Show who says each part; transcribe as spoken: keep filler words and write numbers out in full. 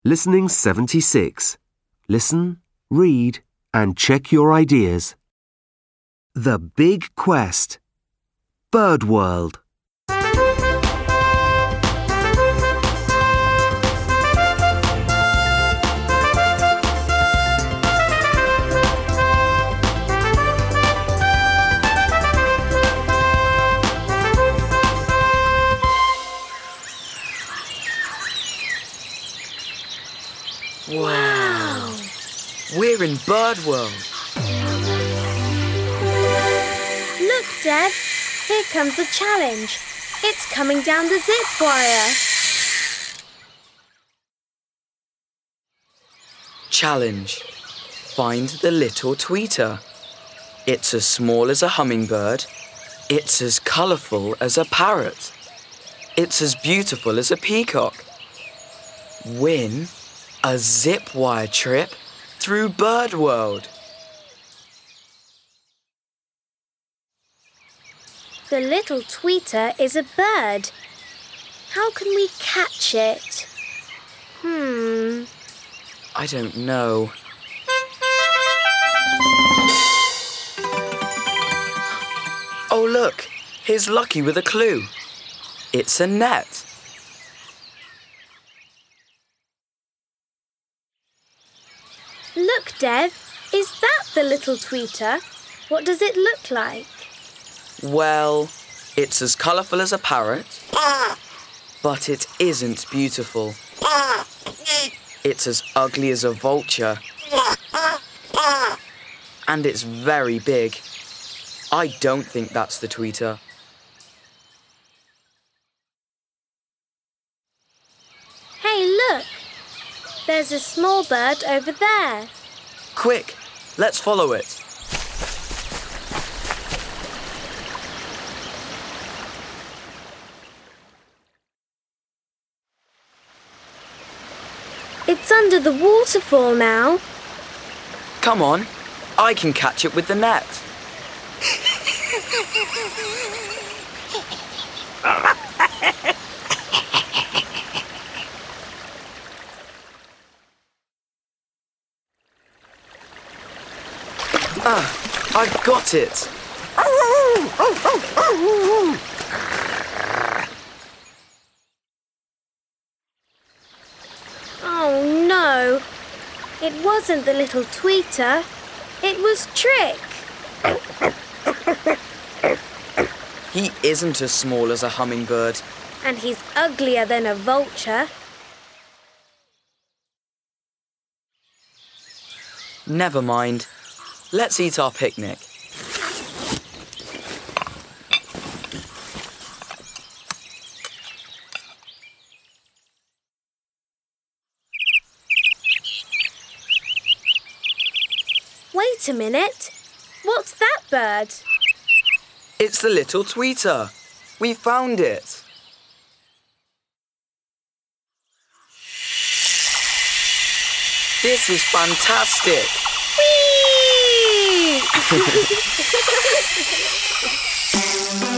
Speaker 1: Listening seventy-six. Listen, read, and check your ideas. The Big Quest. Bird World.
Speaker 2: Wow! We're in Bird World.
Speaker 3: Look, Dev. Here comes the challenge. It's coming down the zip wire.
Speaker 2: Challenge. Find the little tweeter. It's as small as a hummingbird. It's as colourful as a parrot. It's as beautiful as a peacock. Win a zip wire trip through Bird World.
Speaker 3: The little tweeter is a bird. How can we catch it? Hmm.
Speaker 2: I don't know. Oh, look! Here's Lucky with a clue. It's a net.
Speaker 3: Look, Dev. Is that the little tweeter? What does it look like?
Speaker 2: Well, it's as colourful as a parrot, but it isn't beautiful. It's as ugly as a vulture, and it's very big. I don't think that's the tweeter.
Speaker 3: Hey, look! There's a small bird over there.
Speaker 2: Quick, let's follow it.
Speaker 3: It's under the waterfall now.
Speaker 2: Come on, I can catch it with the net. Ah, I've got it.
Speaker 3: Oh no, it wasn't the little tweeter, it was Trick.
Speaker 2: He isn't as small as a hummingbird.
Speaker 3: And he's uglier than a vulture.
Speaker 2: Never mind. Let's eat our picnic.
Speaker 3: Wait a minute. What's that bird?
Speaker 2: It's the little tweeter. We found it. This is fantastic.
Speaker 3: Whee!